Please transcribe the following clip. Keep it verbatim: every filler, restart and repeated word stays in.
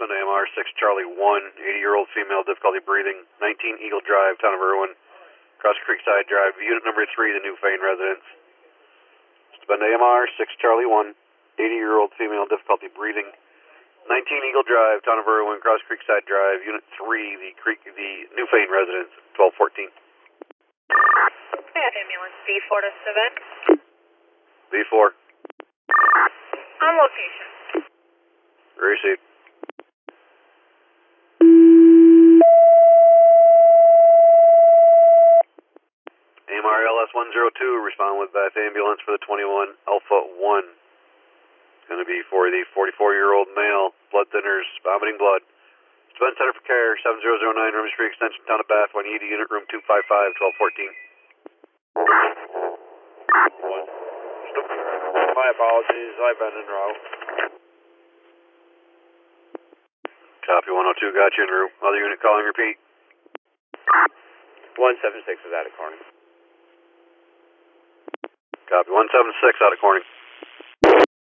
Spend A M R six Charlie one, eighty-year-old female, difficulty breathing, nineteen Eagle Drive, town of Irwin, across Creekside Drive, unit number three, the Newfane residence. Spend A M R six Charlie one, eighty-year-old female, difficulty breathing, nineteen Eagle Drive, town of Irwin, across Creekside Drive, unit three, the Creek, the Newfane residence, twelve fourteen. Ambulance B four to seven. B four. On location. Received. A M R L S one zero two, respond with bath ambulance for the twenty-one Alpha one. It's going to be for the forty-four-year-old male, blood thinners, vomiting blood. Spend Center for Care, seven zero zero nine, Roman Street Extension, town of Bath, one eighty, unit room two five five, twelve fourteen. One. My apologies, I've been en route. Copy one oh two, got you en route. Other unit calling, repeat. one seven six is out of Corning. Copy one seven six, out of Corning.